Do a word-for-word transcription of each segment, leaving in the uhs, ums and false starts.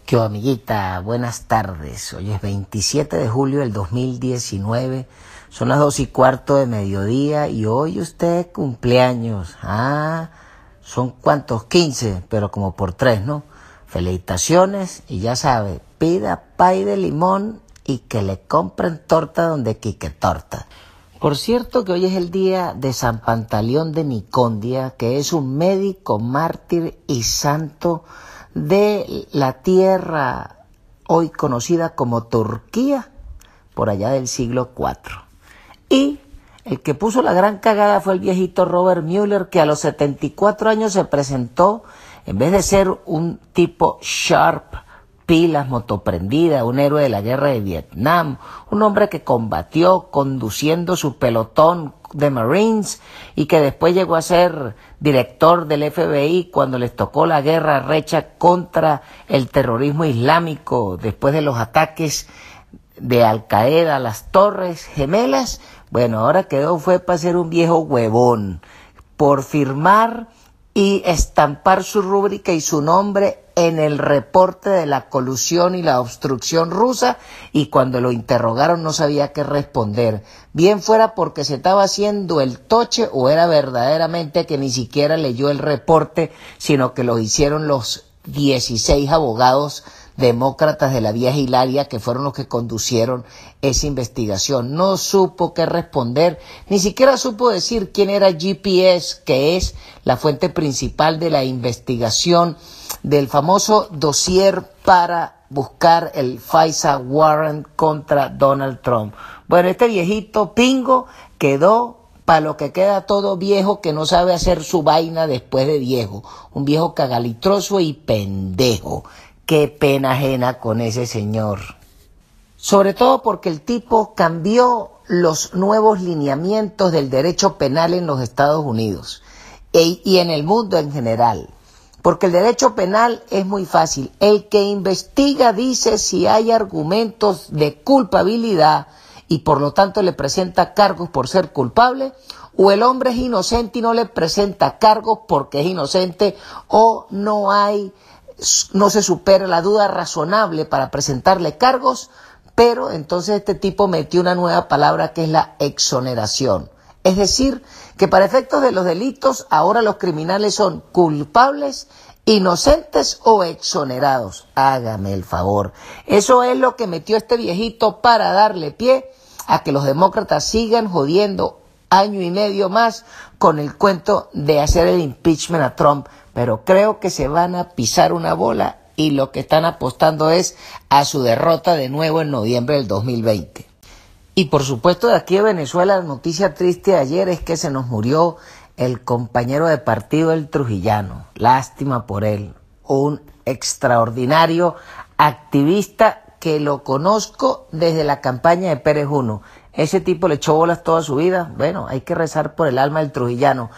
¿Qué onda, amiguita? Buenas tardes. Hoy es veintisiete de julio del dos mil diecinueve. Son las dos y cuarto de mediodía y hoy usted cumpleaños. Ah, son cuántos, quince, pero como por tres, ¿no? Felicitaciones y ya sabe, pida pay de limón y que le compren torta donde quique torta. Por cierto que hoy es el día de San Pantaleón de Nicondia, que es un médico mártir y santo de la tierra hoy conocida como Turquía, por allá del siglo cuatro. Y el que puso la gran cagada fue el viejito Robert Mueller, que a los setenta y cuatro años se presentó, en vez de ser un tipo sharp, pilas, motoprendida, un héroe de la guerra de Vietnam, un hombre que combatió conduciendo su pelotón de Marines y que después llegó a ser director del F B I cuando les tocó la guerra recha contra el terrorismo islámico después de los ataques de Al Qaeda a las Torres Gemelas. Bueno, ahora quedó fue para ser un viejo huevón por firmar y estampar su rúbrica y su nombre en el reporte de la colusión y la obstrucción rusa, y cuando lo interrogaron no sabía qué responder. Bien fuera porque se estaba haciendo el toche o era verdaderamente que ni siquiera leyó el reporte, sino que lo hicieron los dieciséis abogados demócratas de la vieja Hilaria, que fueron los que conducieron esa investigación. No supo qué responder, ni siquiera supo decir quién era G P S, que es la fuente principal de la investigación del famoso dossier para buscar el FISA warrant contra Donald Trump. Bueno, este viejito pingo quedó para lo que queda todo viejo que no sabe hacer su vaina después de viejo. Un viejo cagalitroso y pendejo. Qué pena ajena con ese señor. Sobre todo porque el tipo cambió los nuevos lineamientos del derecho penal en los Estados Unidos e, y en el mundo en general. Porque el derecho penal es muy fácil. El que investiga dice si hay argumentos de culpabilidad y por lo tanto le presenta cargos por ser culpable, o el hombre es inocente y no le presenta cargos porque es inocente, o no hay... no se supera la duda razonable para presentarle cargos, pero entonces este tipo metió una nueva palabra que es la exoneración. Es decir, que para efectos de los delitos, ahora los criminales son culpables, inocentes o exonerados. Hágame el favor. Eso es lo que metió este viejito para darle pie a que los demócratas sigan jodiendo año y medio más con el cuento de hacer el impeachment a Trump. Pero creo que se van a pisar una bola y lo que están apostando es a su derrota de nuevo en noviembre del dos mil veinte. Y por supuesto de aquí de Venezuela, la noticia triste de ayer es que se nos murió el compañero de partido del Trujillano. Lástima por él, un extraordinario activista que lo conozco desde la campaña de Pérez Uno. Ese tipo le echó bolas toda su vida. Bueno, hay que rezar por el alma del trujillano.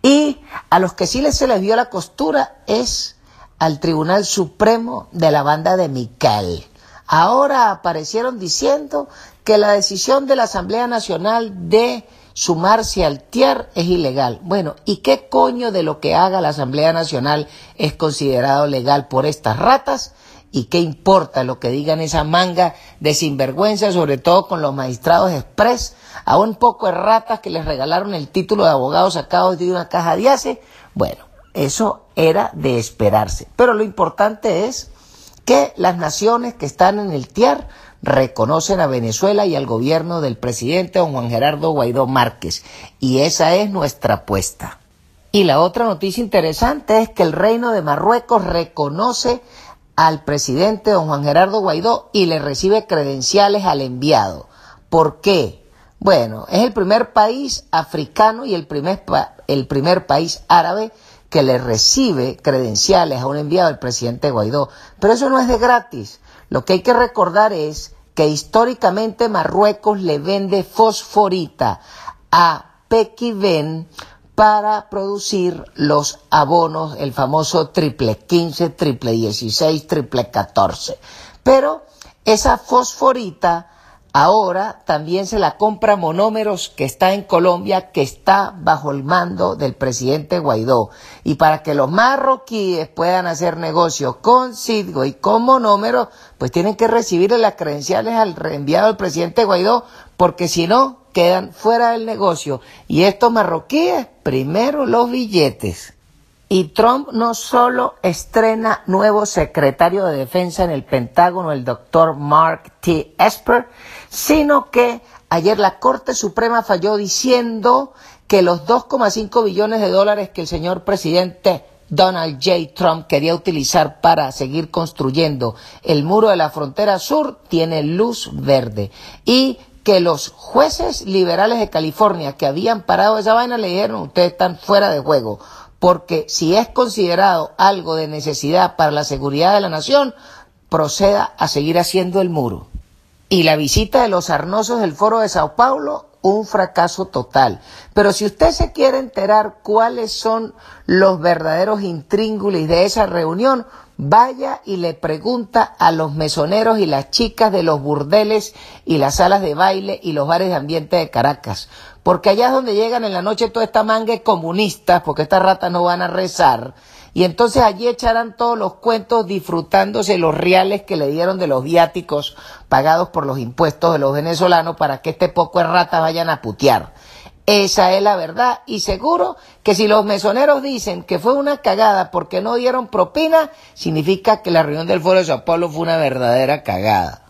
Y a los que sí les se les vio la costura es al Tribunal Supremo de la banda de Miquel. Ahora aparecieron diciendo que la decisión de la Asamblea Nacional de sumarse al T I A R es ilegal. Bueno, ¿y qué coño de lo que haga la Asamblea Nacional es considerado legal por estas ratas? ¿Y qué importa lo que digan esa manga de sinvergüenza, sobre todo con los magistrados express, a un poco de ratas que les regalaron el título de abogado sacados de una caja de ace? Bueno, eso era de esperarse. Pero lo importante es que las naciones que están en el T I A R reconocen a Venezuela y al gobierno del presidente don Juan Gerardo Guaidó Márquez. Y esa es nuestra apuesta. Y la otra noticia interesante es que el Reino de Marruecos reconoce al presidente don Juan Gerardo Guaidó y le recibe credenciales al enviado. ¿Por qué? Bueno, es el primer país africano y el primer, pa- el primer país árabe que le recibe credenciales a un enviado del presidente Guaidó. Pero eso no es de gratis. Lo que hay que recordar es que históricamente Marruecos le vende fosforita a Pequiven para producir los abonos, el famoso triple quince, triple dieciséis, triple catorce. Pero esa fosforita ahora también se la compra Monómeros, que está en Colombia, que está bajo el mando del presidente Guaidó. Y para que los marroquíes puedan hacer negocio con Citgo y con Monómeros, pues tienen que recibir las credenciales al reenviado del presidente Guaidó, porque si no, quedan fuera del negocio. Y estos marroquíes, primero los billetes. Y Trump no solo estrena nuevo secretario de Defensa en el Pentágono, el doctor Mark T. Esper, sino que ayer la Corte Suprema falló diciendo que los dos coma cinco billones de dólares que el señor presidente Donald J. Trump quería utilizar para seguir construyendo el muro de la frontera sur tiene luz verde. Y que los jueces liberales de California que habían parado esa vaina le dijeron: ustedes están fuera de juego, porque si es considerado algo de necesidad para la seguridad de la nación, proceda a seguir haciendo el muro. Y la visita de los sarnosos del Foro de Sao Paulo, un fracaso total. Pero si usted se quiere enterar cuáles son los verdaderos intríngulis de esa reunión, vaya y le pregunta a los mesoneros y las chicas de los burdeles y las salas de baile y los bares de ambiente de Caracas. Porque allá es donde llegan en la noche toda esta mangue comunistas, porque estas ratas no van a rezar. Y entonces allí echarán todos los cuentos disfrutándose los reales que le dieron de los viáticos pagados por los impuestos de los venezolanos para que este poco de ratas vayan a putear. Esa es la verdad, y seguro que si los mesoneros dicen que fue una cagada porque no dieron propina, significa que la reunión del Foro de Sao Paulo fue una verdadera cagada.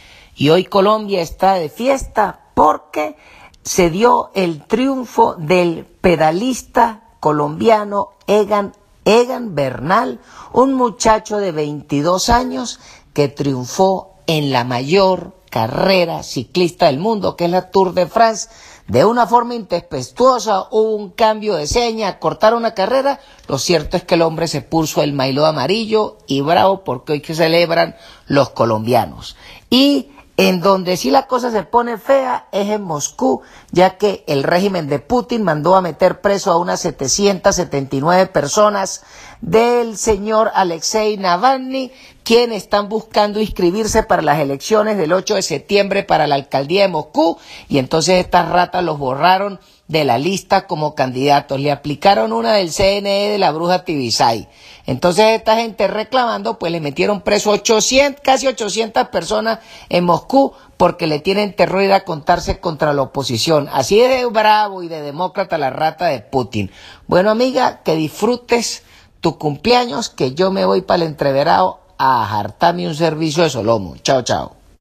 Y hoy Colombia está de fiesta porque se dio el triunfo del pedalista colombiano Egan, Egan Bernal, un muchacho de veintidós años que triunfó en la mayor carrera ciclista del mundo, que es la Tour de France. De una forma intempestuosa, hubo un cambio de seña, cortaron una carrera. Lo cierto es que el hombre se puso el maillot amarillo y bravo, porque hoy que celebran los colombianos. Y en donde sí la cosa se pone fea es en Moscú, ya que el régimen de Putin mandó a meter preso a unas setecientas setenta y nueve personas del señor Alexei Navalny, quienes están buscando inscribirse para las elecciones del ocho de septiembre para la alcaldía de Moscú, y entonces estas ratas los borraron de la lista como candidatos. Le aplicaron una del C N E de la bruja Tibisay. Entonces esta gente reclamando, pues le metieron preso ochocientas, casi ochocientas personas en Moscú, porque le tienen terror ir a contarse contra la oposición. Así es de bravo y de demócrata la rata de Putin. Bueno, amiga, que disfrutes tu cumpleaños, que yo me voy para el entreverado a hartarme un servicio de solomo. Chao, chao.